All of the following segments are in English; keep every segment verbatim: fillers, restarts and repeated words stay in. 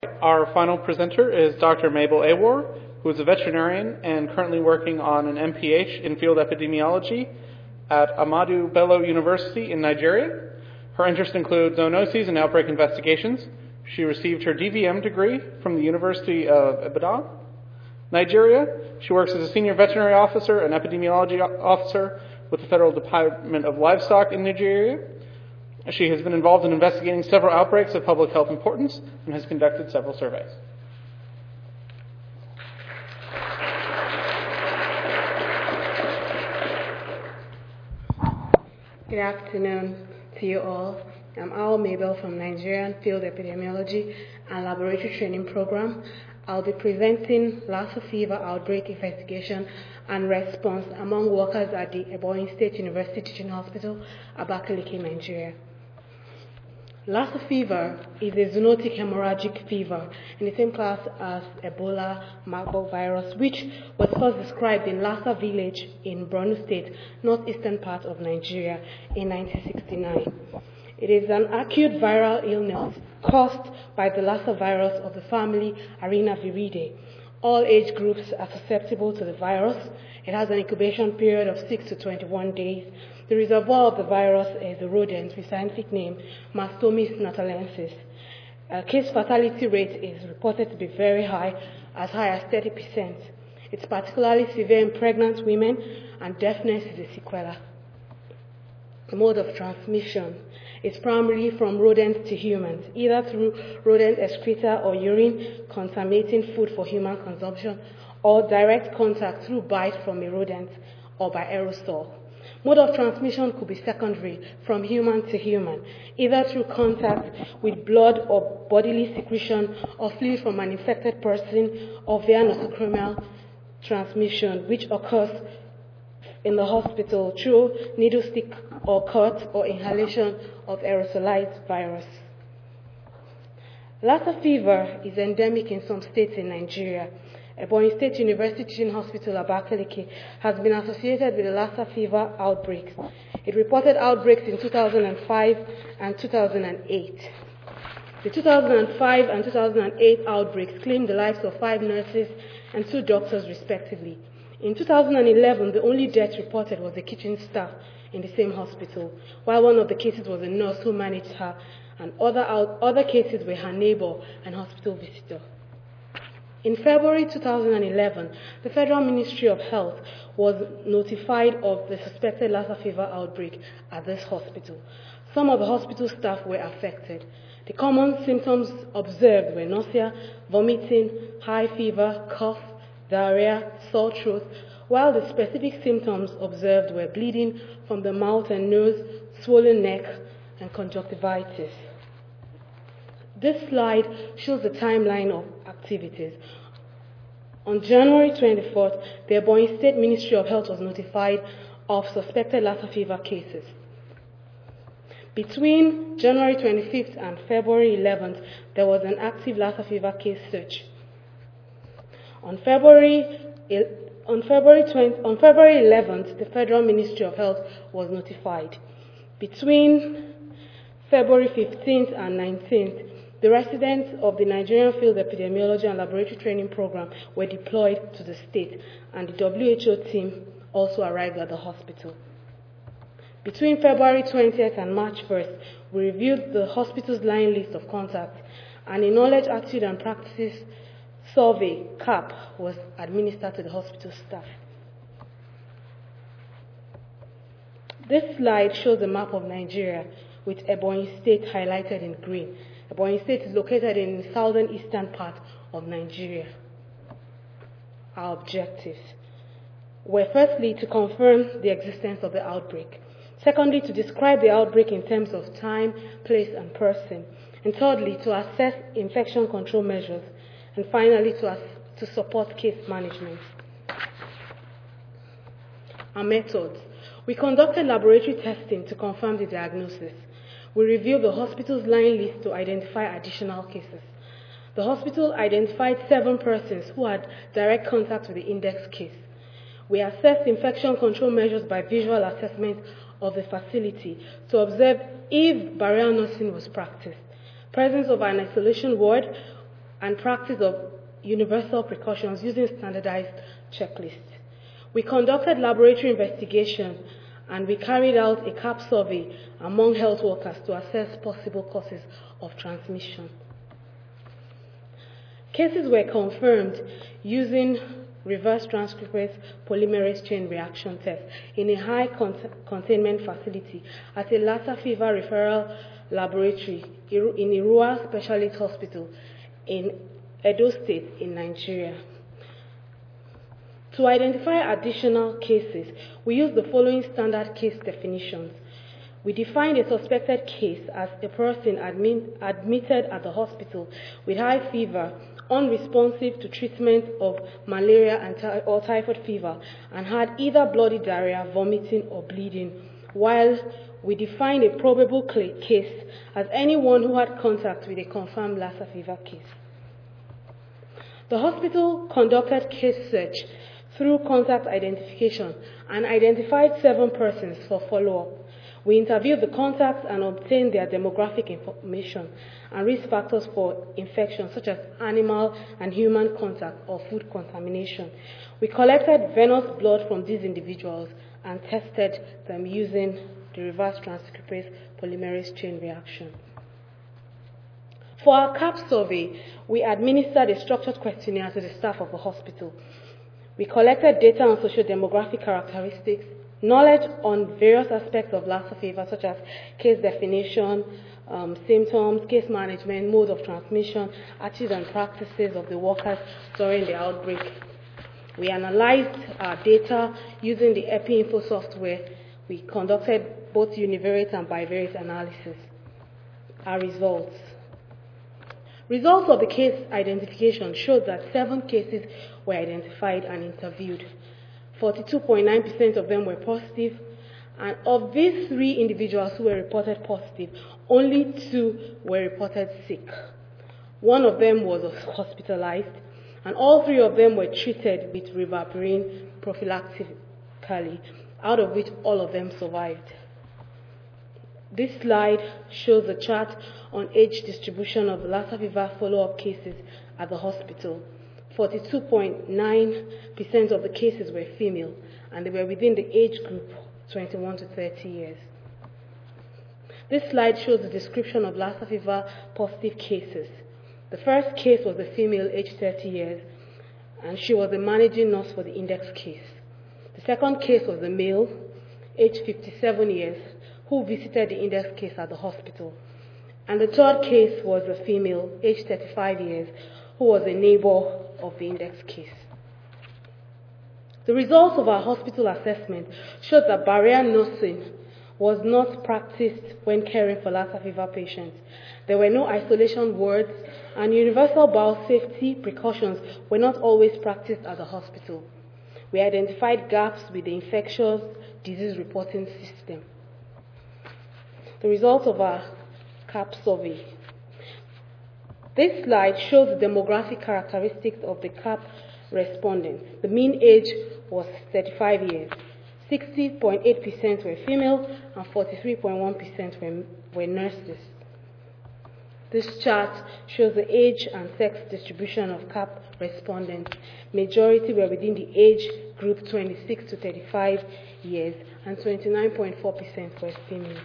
Our final presenter is Doctor Mabel Awar, who is a veterinarian and currently working on an M P H in field epidemiology at Ahmadu Bello University in Nigeria. Her interests include zoonoses and outbreak investigations. She received her D V M degree from the University of Ibadan, Nigeria. She works as a senior veterinary officer and epidemiology officer with the Federal Department of Livestock in Nigeria. She has been involved in investigating several outbreaks of public health importance and has conducted several surveys. Good afternoon to you all. I'm Al Mabel from Nigerian Field Epidemiology and Laboratory Training Program. I'll be presenting Lassa fever outbreak investigation and response among workers at the Ebonyi State University Teaching Hospital, Abakaliki, Nigeria. Lassa fever is a zoonotic hemorrhagic fever in the same class as Ebola, Marburg virus, which was first described in Lassa village in Borno State, northeastern part of Nigeria, in nineteen sixty-nine. It is an acute viral illness caused by the Lassa virus of the family Arinaviridae. All age groups are susceptible to the virus. It has an incubation period of six to twenty-one days. The reservoir of the virus is a rodent with scientific name Mastomys natalensis. Uh, case fatality rate is reported to be very high, as high as thirty percent. It's particularly severe in pregnant women, and deafness is a sequela. The mode of transmission is primarily from rodents to humans, either through rodent excreta or urine contaminating food for human consumption, or direct contact through bite from a rodent or by aerosol. Mode of transmission could be secondary, from human to human, either through contact with blood or bodily secretion or fluid from an infected person, or via nosocomial transmission, which occurs in the hospital through needle stick or cut or inhalation of aerosolized virus. Lassa fever is endemic in some states in Nigeria. Ebonyi State University Teaching Hospital, Abakaliki, has been associated with the Lassa fever outbreaks. It reported outbreaks in two thousand five and two thousand eight. The two thousand five and two thousand eight outbreaks claimed the lives of five nurses and two doctors, respectively. In two thousand eleven, the only death reported was a kitchen staff in the same hospital, while one of the cases was a nurse who managed her, and other, out, other cases were her neighbor and hospital visitor. In February two thousand eleven, the Federal Ministry of Health was notified of the suspected Lassa fever outbreak at this hospital. Some of the hospital staff were affected. The common symptoms observed were nausea, vomiting, high fever, cough, diarrhea, sore throat, while the specific symptoms observed were bleeding from the mouth and nose, swollen neck, and conjunctivitis. This slide shows the timeline of activities. On January twenty-fourth, the Ebonyi State Ministry of Health was notified of suspected Lassa fever cases. Between January twenty-fifth and February eleventh, there was an active Lassa fever case search. On February, on February, twentieth, on February eleventh, the Federal Ministry of Health was notified. Between February fifteenth and nineteenth, the residents of the Nigerian Field Epidemiology and Laboratory Training Program were deployed to the state, and the W H O team also arrived at the hospital. Between February twentieth and March first, we reviewed the hospital's line list of contacts, and a Knowledge, Attitude and Practices Survey, C A P, was administered to the hospital staff. This slide shows a map of Nigeria with Ebonyi State highlighted in green. Ebonyi State is located in the southern eastern part of Nigeria. Our objectives were firstly to confirm the existence of the outbreak, secondly to describe the outbreak in terms of time, place, and person, and thirdly to assess infection control measures, and finally to, to support case management. Our methods. We conducted laboratory testing to confirm the diagnosis. We reviewed the hospital's line list to identify additional cases. The hospital identified seven persons who had direct contact with the index case. We assessed infection control measures by visual assessment of the facility to observe if barrier nursing was practiced, presence of an isolation ward, and practice of universal precautions using standardized checklists. We conducted laboratory investigation and we carried out a C A P survey among health workers to assess possible causes of transmission. Cases were confirmed using reverse transcriptase polymerase chain reaction test in a high cont- containment facility at a Lassa fever referral laboratory in Irua Specialist Hospital in Edo State in Nigeria. To identify additional cases, we used the following standard case definitions. We defined a suspected case as a person admin, admitted at the hospital with high fever, unresponsive to treatment of malaria and ty- or typhoid fever, and had either bloody diarrhea, vomiting, or bleeding, while we defined a probable cl- case as anyone who had contact with a confirmed Lassa fever case. The hospital conducted case search through contact identification and identified seven persons for follow-up. We interviewed the contacts and obtained their demographic information and risk factors for infection, such as animal and human contact or food contamination. We collected venous blood from these individuals and tested them using the reverse transcriptase polymerase chain reaction. For our C A P survey, we administered a structured questionnaire to the staff of the hospital. We collected data on socio-demographic characteristics, knowledge on various aspects of Lassa fever, such as case definition, um, symptoms, case management, mode of transmission, attitudes and practices of the workers during the outbreak. We analyzed our data using the EpiInfo software. We conducted both univariate and bivariate analysis. Our results. Results of the case identification showed that seven cases were identified and interviewed. forty-two point nine percent of them were positive, and of these three individuals who were reported positive, only two were reported sick. One of them was hospitalized, and all three of them were treated with ribavirin prophylactically, out of which all of them survived. This slide shows a chart on age distribution of Lassa fever follow-up cases at the hospital. forty-two point nine percent of the cases were female, and they were within the age group twenty-one to thirty years. This slide shows the description of Lassa fever positive cases. The first case was a female aged thirty years, and she was the managing nurse for the index case. The second case was a male aged fifty-seven years who visited the index case at the hospital. And the third case was a female aged thirty-five years who was a neighbor of the index case. The results of our hospital assessment showed that barrier nursing was not practiced when caring for Lassa fever patients. There were no isolation wards, and universal bowel safety precautions were not always practiced at the hospital. We identified gaps with the infectious disease reporting system. The results of our C A P survey. This slide shows the demographic characteristics of the C A P respondents. The mean age was thirty-five years. sixty point eight percent were female and forty-three point one percent were, were nurses. This chart shows the age and sex distribution of C A P respondents. Majority were within the age group twenty-six to thirty-five years, and twenty-nine point four percent were female.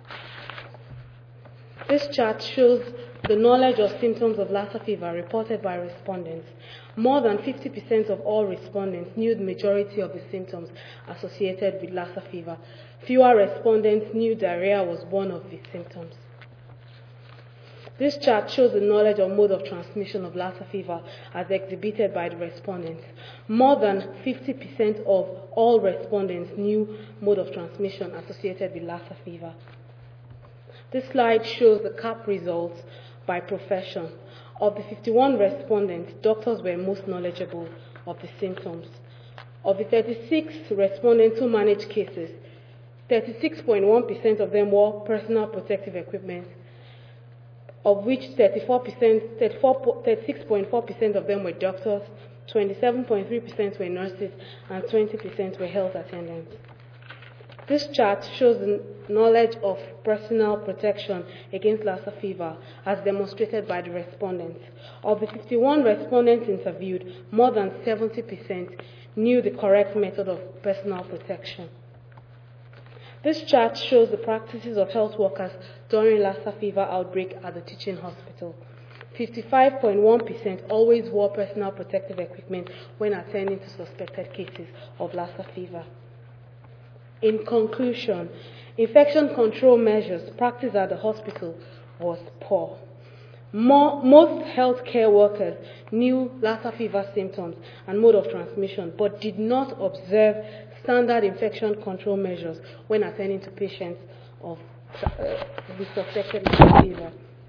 This chart shows the knowledge of symptoms of Lassa fever reported by respondents. More than fifty percent of all respondents knew the majority of the symptoms associated with Lassa fever. Fewer respondents knew diarrhea was one of the symptoms. This chart shows the knowledge of mode of transmission of Lassa fever as exhibited by the respondents. More than fifty percent of all respondents knew mode of transmission associated with Lassa fever. This slide shows the C A P results by profession. Of the fifty-one respondents, doctors were most knowledgeable of the symptoms. Of the thirty-six respondents who managed cases, thirty-six point one percent of them wore personal protective equipment, of which thirty-four percent, thirty-six point four percent of them were doctors, twenty-seven point three percent were nurses, and twenty percent were health attendants. This chart shows the knowledge of personal protection against Lassa fever as demonstrated by the respondents. Of the fifty-one respondents interviewed, more than seventy percent knew the correct method of personal protection. This chart shows the practices of health workers during Lassa fever outbreak at the teaching hospital. fifty-five point one percent always wore personal protective equipment when attending to suspected cases of Lassa fever. In conclusion, infection control measures practiced at the hospital was poor. More, most healthcare workers knew Lassa fever symptoms and mode of transmission, but did not observe standard infection control measures when attending to patients of uh, with suspected Lassa fever.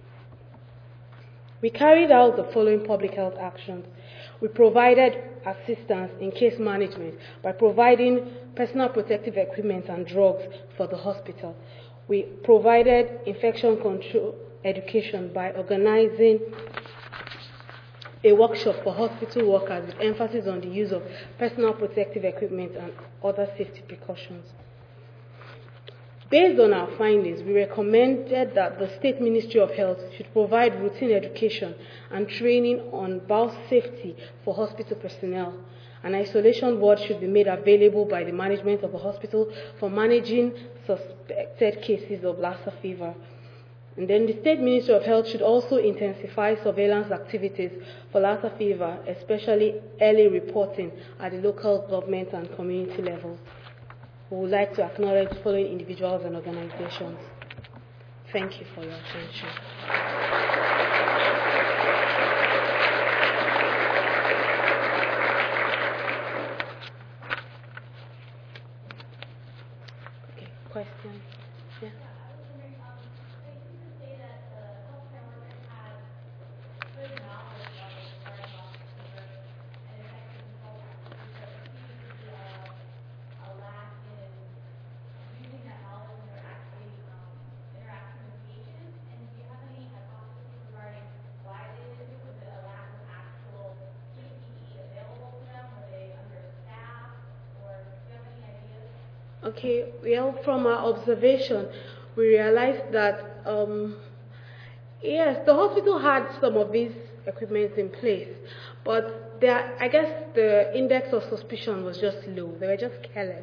We carried out the following public health actions. We provided assistance in case management by providing personal protective equipment and drugs for the hospital. We provided infection control education by organizing a workshop for hospital workers with emphasis on the use of personal protective equipment and other safety precautions. Based on our findings, we recommended that the State Ministry of Health should provide routine education and training on bowel safety for hospital personnel. An isolation ward should be made available by the management of the hospital for managing suspected cases of Lassa fever. And then the State Ministry of Health should also intensify surveillance activities for Lassa fever, especially early reporting at the local government and community levels. We would like to acknowledge the following individuals and organizations. Thank you for your attention. Okay, questions? Yeah. Okay, well, from our observation, we realized that, um, yes, the hospital had some of these equipment in place, but there, I guess the index of suspicion was just low. They were just careless.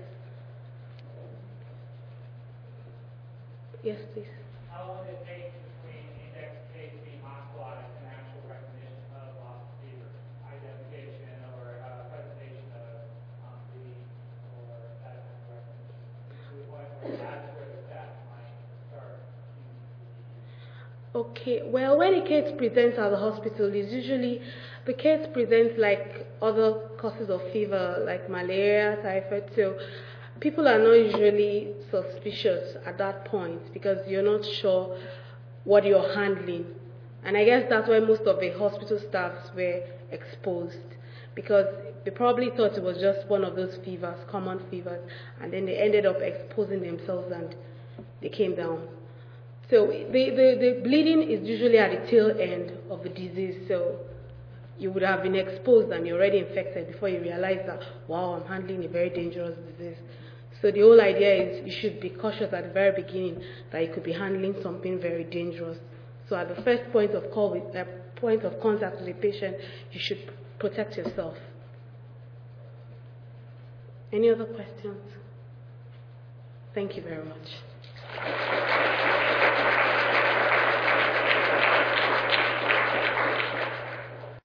Yes, please. How long did it take between index case being hospitalized and actual recognition of Lassa fever, identification or uh, presentation of um, bleeding or that kind of recognition? To the point where that's where the staff might start using the Okay, well, when a case presents at the hospital, it's usually the case presents like other causes of fever, like malaria, typhoid. So people are not usually suspicious at that point because you're not sure what you're handling. And I guess that's why most of the hospital staffs were exposed, because they probably thought it was just one of those fevers, common fevers, and then they ended up exposing themselves and they came down. So the, the, the bleeding is usually at the tail end of the disease, so you would have been exposed and you're already infected before you realize that, wow, I'm handling a very dangerous disease. So the whole idea is you should be cautious at the very beginning that you could be handling something very dangerous. So at the first point of call with uh, point of contact with the patient, you should protect yourself. Any other questions? Thank you very much.